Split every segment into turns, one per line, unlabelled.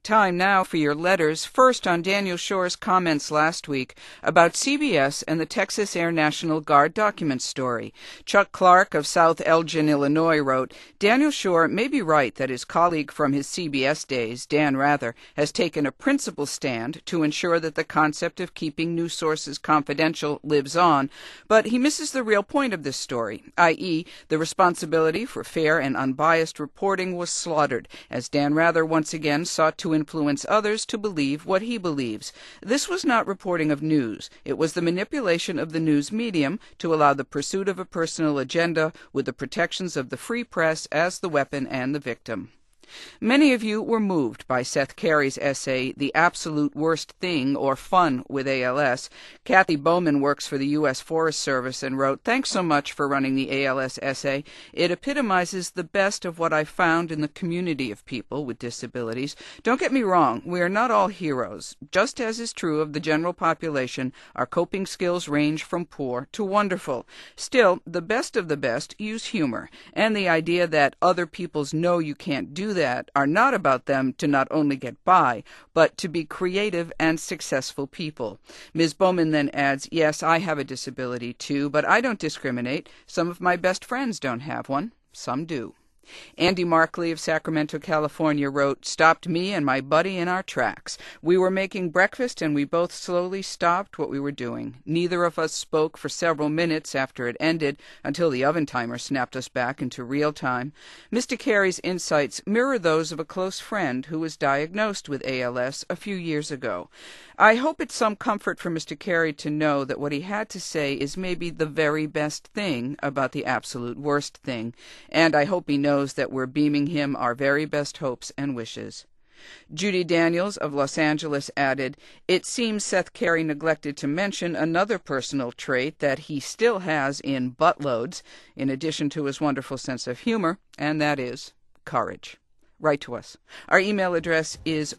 Time now for your letters. First, on Daniel Shore's comments last week about CBS and the Texas Air National Guard document story. Chuck Clark of South Elgin, Illinois, wrote, Daniel Shore may be right that his colleague from his CBS days, Dan Rather, has taken a principled stand to ensure that the concept of keeping news sources confidential lives on, but he misses the real point of this story, i.e., the responsibility for fair and unbiased reporting was slaughtered, as Dan Rather once again sought to influence others to believe what he believes. This was not reporting of news. It was the manipulation of the news medium to allow the pursuit of a personal agenda with the protections of the free press as the weapon and the victim. Many of you were moved by Seth Carey's essay, The Absolute Worst Thing, or Fun with ALS. Kathy Bowman works for the U.S. Forest Service and wrote, Thanks so much for running the ALS essay. It epitomizes the best of what I've found in the community of people with disabilities. Don't get me wrong, we are not all heroes. Just as is true of the general population, our coping skills range from poor to wonderful. Still, the best of the best use humor, and the idea that other people's "no, you can't do that" are not about them to not only get by, but to be creative and successful people. Ms. Bowman then adds, yes, I have a disability too, but I don't discriminate. Some of my best friends don't have one. Some do. Andy Markley of Sacramento, California wrote, stopped me and my buddy in our tracks. We were making breakfast and we both slowly stopped what we were doing. Neither of us spoke for several minutes after it ended until the oven timer snapped us back into real time. Mr. Carey's insights mirror those of a close friend who was diagnosed with ALS a few years ago. I hope it's some comfort for Mr. Carey to know that what he had to say is maybe the very best thing about the absolute worst thing, and I hope he knows that we're beaming him our very best hopes and wishes. Judy Daniels of Los Angeles added, it seems Seth Carey neglected to mention another personal trait that he still has in buttloads, in addition to his wonderful sense of humor, and that is courage. Write to us. Our email address is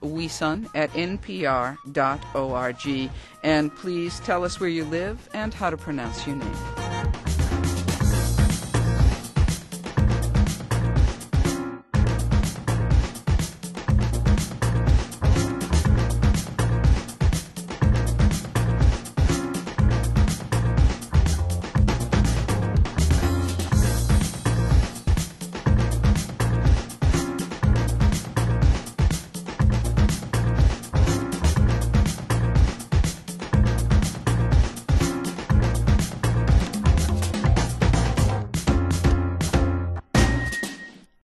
wesun@npr.org, and please tell us where you live and how to pronounce your name.